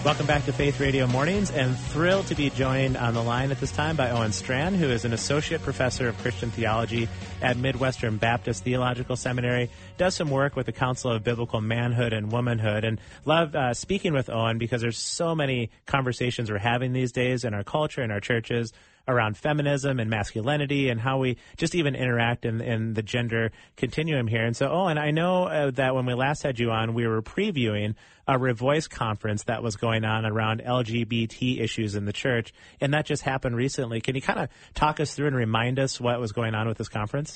Welcome back to Faith Radio Mornings, and thrilled to be joined on the line at this time by Owen Strachan, who is an associate professor of Christian theology at Midwestern Baptist Theological Seminary, does some work with the Council of Biblical Manhood and Womanhood, and love speaking with Owen because there's so many conversations we're having these days in our culture, in our churches, around feminism and masculinity and how we just even interact in the gender continuum here. And so, Owen, I know that when we last had you on, we were previewing a Revoice conference that was going on around LGBT issues in the church, and that just happened recently. Can you kind of talk us through and remind us what was going on with this conference?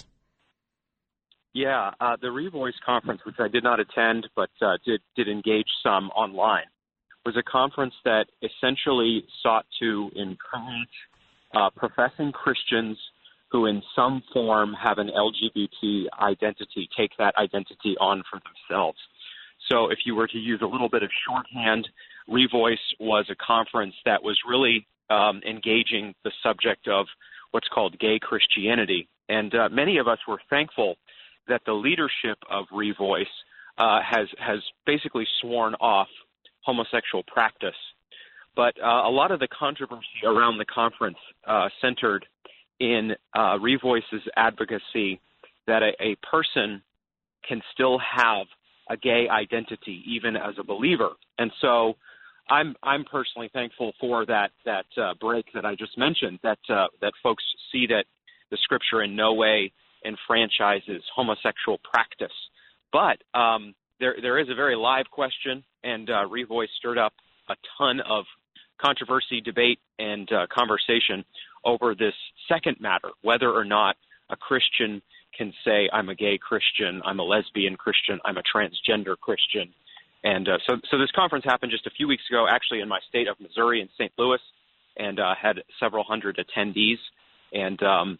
Yeah, the Revoice conference, which I did not attend but did engage some online, was a conference that essentially sought to encourage professing Christians who in some form have an LGBT identity, take that identity on for themselves. So if you were to use a little bit of shorthand, Revoice was a conference that was really engaging the subject of what's called gay Christianity. And many of us were thankful that the leadership of Revoice has basically sworn off homosexual practice. But a lot of the controversy around the conference centered in Revoice's advocacy that a person can still have a gay identity even as a believer. And so I'm personally thankful for that break that I just mentioned, that folks see that the Scripture in no way enfranchises homosexual practice. But there is a very live question, and Revoice stirred up a ton of controversy, debate, and conversation over this second matter, whether or not a Christian can say, I'm a gay Christian, I'm a lesbian Christian, I'm a transgender Christian. And so this conference happened just a few weeks ago, actually in my state of Missouri in St. Louis, and had several hundred attendees. And,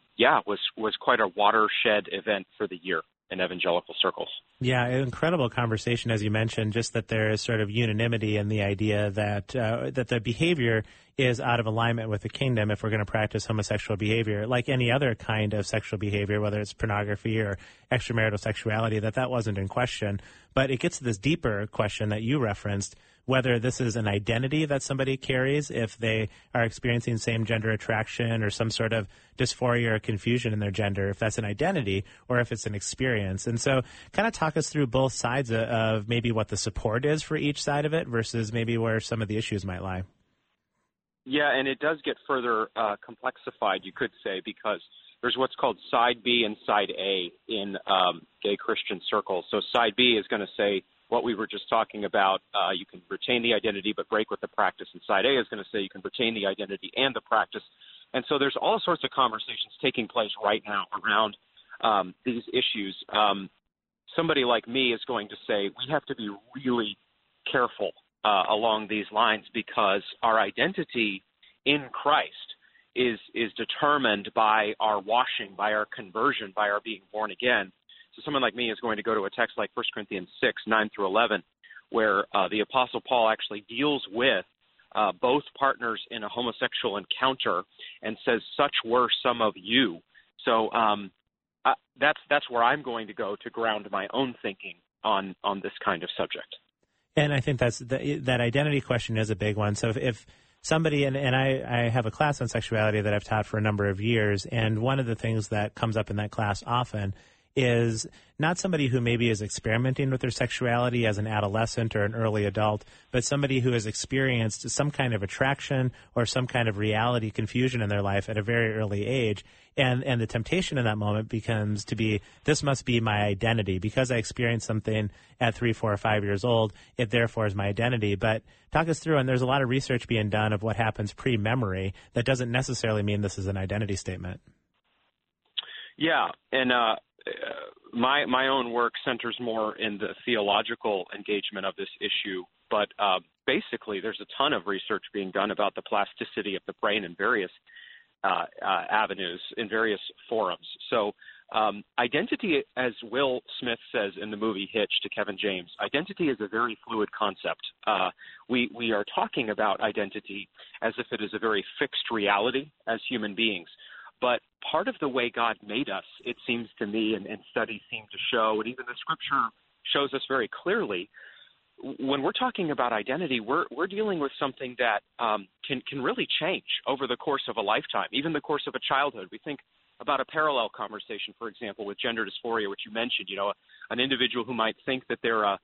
was quite a watershed event for the year in evangelical circles. Yeah, incredible conversation, as you mentioned, just that there is sort of unanimity in the idea that that the behavior is out of alignment with the kingdom if we're going to practice homosexual behavior, like any other kind of sexual behavior, whether it's pornography or extramarital sexuality, that wasn't in question. But it gets to this deeper question that you referenced, whether this is an identity that somebody carries if they are experiencing same-gender attraction or some sort of dysphoria or confusion in their gender, if that's an identity or if it's an experience. And so kind of talk us through both sides of maybe what the support is for each side of it versus maybe where some of the issues might lie. Yeah, and it does get further complexified, you could say, because there's what's called side B and side A in gay Christian circles. So side B is going to say what we were just talking about, you can retain the identity but break with the practice. And side A is going to say you can retain the identity and the practice. And so there's all sorts of conversations taking place right now around these issues. Somebody like me is going to say we have to be really careful along these lines because our identity in Christ is determined by our washing, by our conversion, by our being born again. So someone like me is going to go to a text like 1 Corinthians 6, 9 through 11, where the Apostle Paul actually deals with both partners in a homosexual encounter and says, such were some of you. So that's where I'm going to go to ground my own thinking on this kind of subject. And I think that identity question is a big one. So if somebody, and I have a class on sexuality that I've taught for a number of years, and one of the things that comes up in that class often is not somebody who maybe is experimenting with their sexuality as an adolescent or an early adult, but somebody who has experienced some kind of attraction or some kind of reality confusion in their life at a very early age. And the temptation in that moment becomes to be, this must be my identity. Because I experienced something at 3, 4, or 5 years old, it therefore is my identity. But talk us through, and there's a lot of research being done of what happens pre-memory that doesn't necessarily mean this is an identity statement. Yeah, and my own work centers more in the theological engagement of this issue, but basically there's a ton of research being done about the plasticity of the brain in various avenues, in various forums. So identity, as Will Smith says in the movie Hitch to Kevin James, identity is a very fluid concept. We are talking about identity as if it is a very fixed reality as human beings. But part of the way God made us, it seems to me, and studies seem to show, and even the Scripture shows us very clearly, when we're talking about identity, we're dealing with something that can really change over the course of a lifetime, even the course of a childhood. We think about a parallel conversation, for example, with gender dysphoria, which you mentioned. An individual who might think that they're a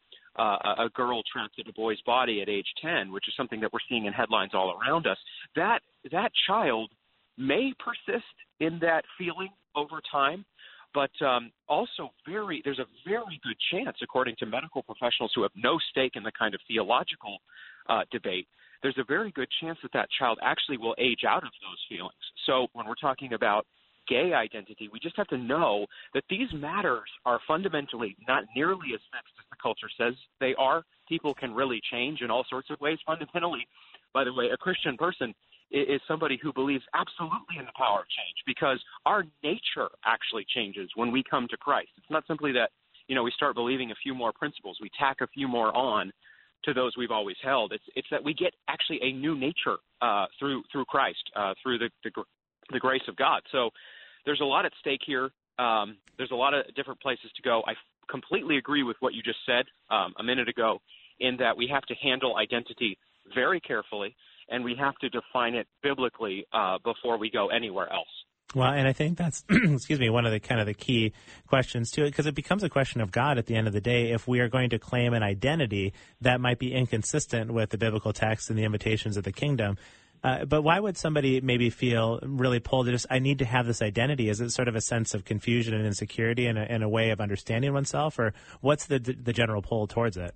girl trapped in a boy's body at age 10, which is something that we're seeing in headlines all around us. That child may persist in that feeling over time. But also there's a very good chance, according to medical professionals who have no stake in the kind of theological debate, there's a very good chance that child actually will age out of those feelings. So when we're talking about gay identity, we just have to know that these matters are fundamentally not nearly as fixed as the culture says they are. People can really change in all sorts of ways. Fundamentally, by the way, a Christian person is somebody who believes absolutely in the power of change, because our nature actually changes when we come to Christ. It's not simply that, we start believing a few more principles, we tack a few more on to those we've always held. It's that we get actually a new nature through Christ, through the grace of God. So there's a lot at stake here. There's a lot of different places to go. I completely agree with what you just said a minute ago, in that we have to handle identity very carefully, and we have to define it biblically before we go anywhere else. Well, and I think that's, one of the kind of the key questions to it, because it becomes a question of God at the end of the day. If we are going to claim an identity that might be inconsistent with the biblical text and the invitations of the kingdom, but why would somebody maybe feel really pulled to I need to have this identity? Is it sort of a sense of confusion and insecurity and a way of understanding oneself, or what's the general pull towards it?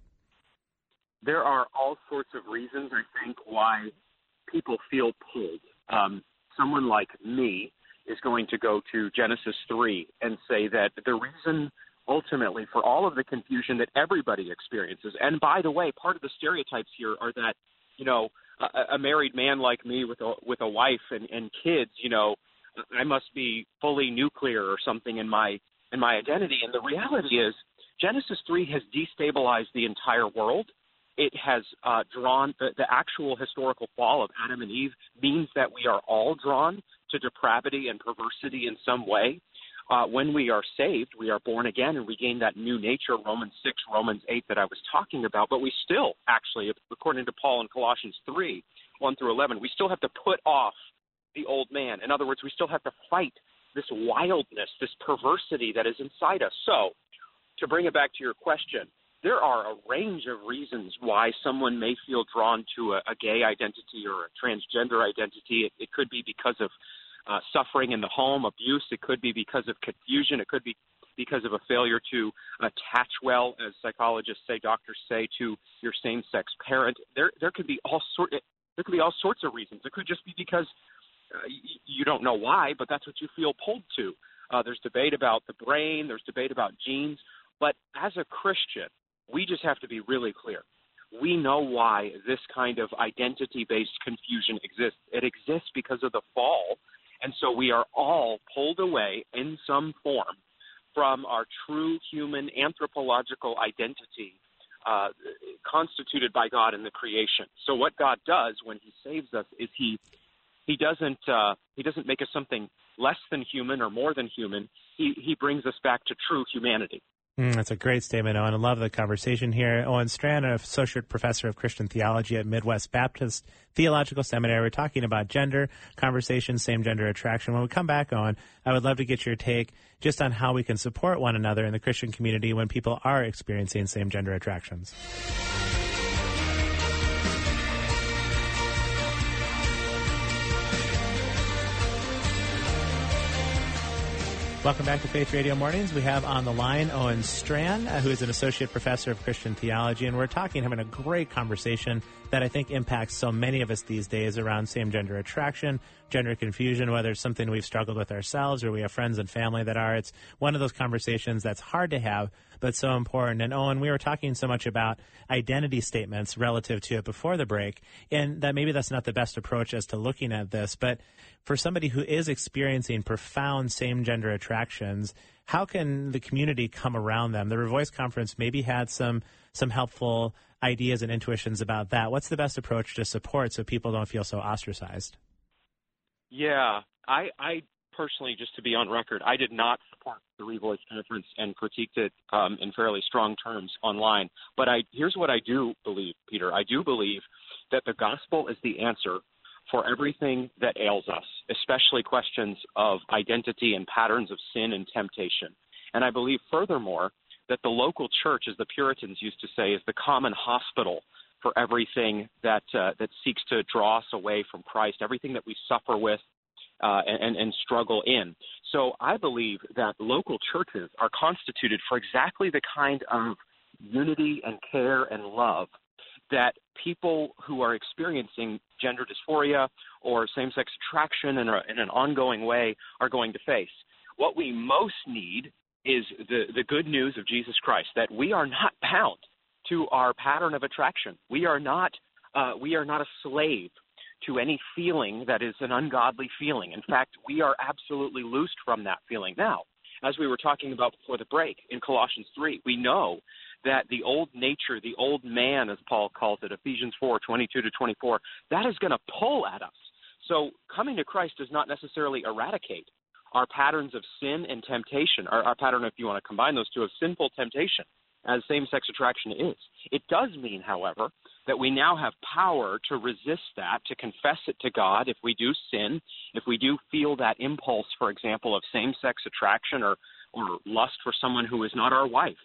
There are all sorts of reasons, I think, why people feel pulled. Someone like me is going to go to Genesis 3 and say that the reason ultimately for all of the confusion that everybody experiences, and by the way, part of the stereotypes here are that, a married man like me with a wife and kids, I must be fully nuclear or something in my identity. And the reality is Genesis 3 has destabilized the entire world. It has drawn the actual historical fall of Adam and Eve means that we are all drawn to depravity and perversity in some way. When we are saved, we are born again and we gain that new nature, Romans 6, Romans 8 that I was talking about. But we still actually, according to Paul in Colossians 3, 1 through 11, we still have to put off the old man. In other words, we still have to fight this wildness, this perversity that is inside us. So to bring it back to your question, there are a range of reasons why someone may feel drawn to a gay identity or a transgender identity. It could be because of suffering in the home, abuse. It could be because of confusion. It could be because of a failure to attach well, as psychologists say, doctors say, to your same-sex parent. There could be all sorts of reasons. It could just be because you don't know why, but that's what you feel pulled to. There's debate about the brain. There's debate about genes. But as a Christian, we just have to be really clear. We know why this kind of identity-based confusion exists. It exists because of the fall, and so we are all pulled away in some form from our true human anthropological identity constituted by God in the creation. So what God does when he saves us is he doesn't make us something less than human or more than human. He brings us back to true humanity. That's a great statement, Owen. I love the conversation here. Owen Strachan, an associate professor of Christian theology at Midwest Baptist Theological Seminary. We're talking about gender conversation, same-gender attraction. When we come back, Owen, I would love to get your take just on how we can support one another in the Christian community when people are experiencing same-gender attractions. Welcome back to Faith Radio Mornings. We have on the line Owen Strachan, who is an associate professor of Christian theology, and we're having a great conversation that I think impacts so many of us these days around same-gender attraction, gender confusion, whether it's something we've struggled with ourselves or we have friends and family that are. It's one of those conversations that's hard to have, but so important. And Owen, we were talking so much about identity statements relative to it before the break, and that maybe that's not the best approach as to looking at this, but for somebody who is experiencing profound same-gender attractions, how can the community come around them? The Revoice Conference maybe had some helpful ideas and intuitions about that. What's the best approach to support so people don't feel so ostracized? Yeah, I personally, just to be on record, I did not support the Revoice Conference and critiqued it in fairly strong terms online. But here's what I do believe, Peter. I do believe that the gospel is the answer for everything that ails us, especially questions of identity and patterns of sin and temptation. And I believe, furthermore, that the local church, as the Puritans used to say, is the common hospital for everything that seeks to draw us away from Christ, everything that we suffer with and struggle in. So I believe that local churches are constituted for exactly the kind of unity and care and love that people who are experiencing gender dysphoria or same-sex attraction in an ongoing way are going to face. What we most need is the good news of Jesus Christ, that we are not bound to our pattern of attraction. We are not a slave to any feeling that is an ungodly feeling. In fact, we are absolutely loosed from that feeling. Now, as we were talking about before the break, in Colossians 3, we know that the old nature, the old man, as Paul calls it, Ephesians 4:22-24, that is going to pull at us. So coming to Christ does not necessarily eradicate our patterns of sin and temptation, our pattern, if you want to combine those two, of sinful temptation, as same-sex attraction is. It does mean, however, that we now have power to resist that, to confess it to God if we do sin, if we do feel that impulse, for example, of same-sex attraction or lust for someone who is not our wife.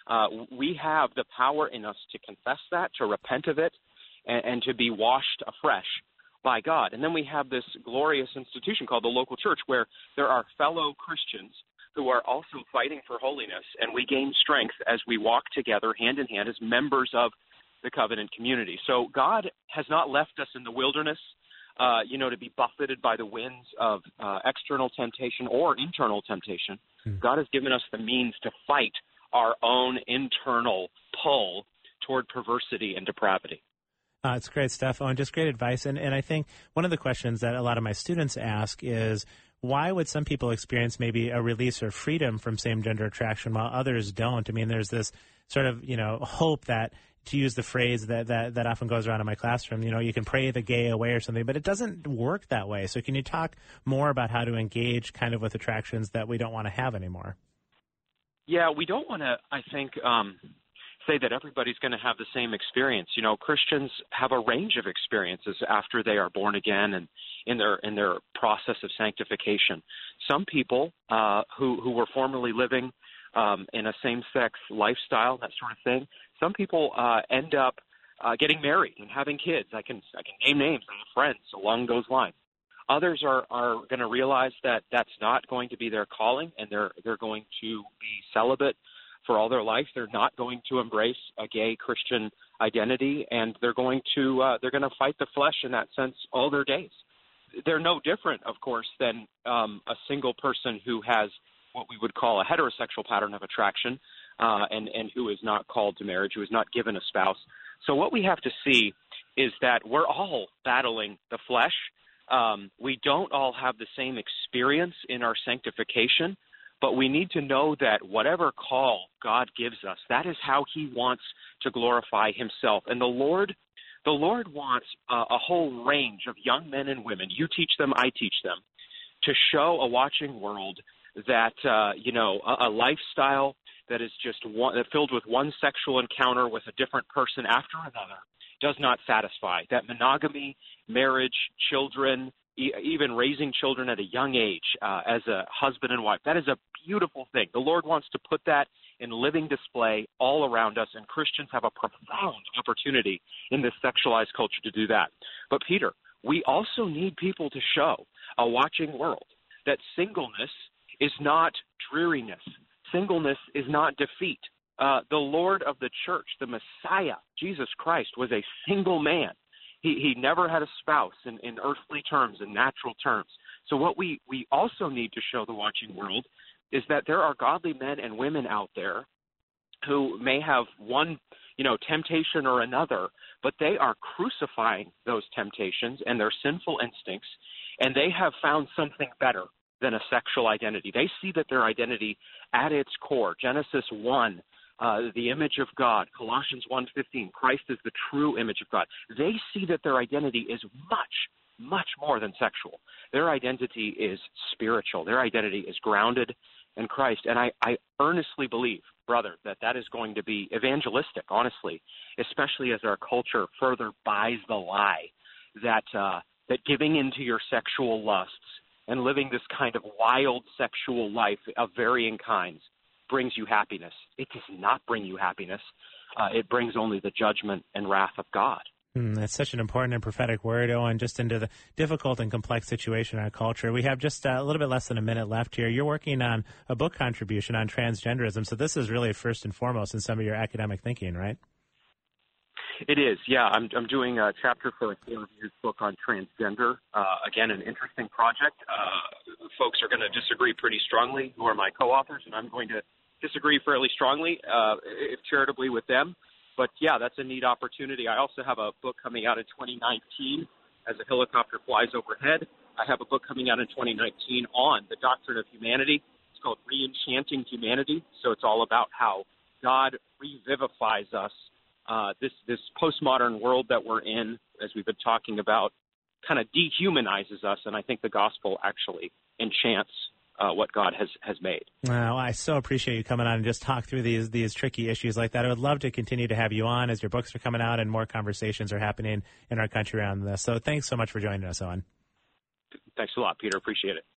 We have the power in us to confess that, to repent of it, and to be washed afresh by God. And then we have this glorious institution called the local church, where there are fellow Christians who are also fighting for holiness, and we gain strength as we walk together hand in hand as members of the covenant community. So God has not left us in the wilderness, to be buffeted by the winds of external temptation or internal temptation. God has given us the means to fight our own internal pull toward perversity and depravity. It's great stuff, Owen. Just great advice. And I think one of the questions that a lot of my students ask is, why would some people experience maybe a release or freedom from same-gender attraction while others don't? I mean, there's this sort of, hope that, to use the phrase that often goes around in my classroom, you can pray the gay away or something, but it doesn't work that way. So can you talk more about how to engage kind of with attractions that we don't want to have anymore? Yeah, we don't want to, I think, say that everybody's going to have the same experience. Christians have a range of experiences after they are born again and in their process of sanctification. Some people who were formerly living in a same-sex lifestyle, that sort of thing, some people end up getting married and having kids. I can name names. I have friends along those lines. Others are going to realize that that's not going to be their calling, and they're going to be celibate for all their life. They're not going to embrace a gay Christian identity, and they're going to fight the flesh in that sense all their days. They're no different, of course, than a single person who has what we would call a heterosexual pattern of attraction, and who is not called to marriage, who is not given a spouse. So what we have to see is that we're all battling the flesh. We don't all have the same experience in our sanctification, but we need to know that whatever call God gives us, that is how he wants to glorify himself. And the Lord wants a whole range of young men and women, you teach them, I teach them, to show a watching world that, a lifestyle that is just filled with one sexual encounter with a different person after another does not satisfy. That monogamy, marriage, children, even raising children at a young age as a husband and wife, that is a beautiful thing. The Lord wants to put that in living display all around us, and Christians have a profound opportunity in this sexualized culture to do that. But, Peter, we also need people to show a watching world that singleness is not dreariness. Singleness is not defeat. The Lord of the church, the Messiah, Jesus Christ, was a single man. He never had a spouse in earthly terms, in natural terms. So what we also need to show the watching world is that there are godly men and women out there who may have one, temptation or another, but they are crucifying those temptations and their sinful instincts, and they have found something better than a sexual identity. They see that their identity at its core, Genesis 1, the image of God, Colossians 1:15, Christ is the true image of God. They see that their identity is much, much more than sexual. Their identity is spiritual. Their identity is grounded in Christ. And I earnestly believe, brother, that is going to be evangelistic, honestly, especially as our culture further buys the lie that giving into your sexual lusts and living this kind of wild sexual life of varying kinds brings you happiness. It does not bring you happiness. It brings only the judgment and wrath of God. That's such an important and prophetic word, Owen, just into the difficult and complex situation in our culture. We have just a little bit less than a minute left here. You're working on a book contribution on transgenderism, so this is really first and foremost in some of your academic thinking, right? It is, yeah. I'm doing a chapter for a peer-reviewed book on transgender. Again, an interesting project. Folks are going to disagree pretty strongly, who are my co-authors, and I'm going to disagree fairly strongly, if charitably, with them. But, yeah, that's a neat opportunity. I also have a book coming out in 2019 as a helicopter flies overhead. I have a book coming out in 2019 on the doctrine of humanity. It's called Re-Enchanting Humanity. So it's all about how God revivifies us. This postmodern world that we're in, as we've been talking about, kind of dehumanizes us. And I think the gospel actually enchants what God has made. Well, I so appreciate you coming on and just talk through these tricky issues like that. I would love to continue to have you on as your books are coming out and more conversations are happening in our country around this. So thanks so much for joining us, Owen. Thanks a lot, Peter. Appreciate it.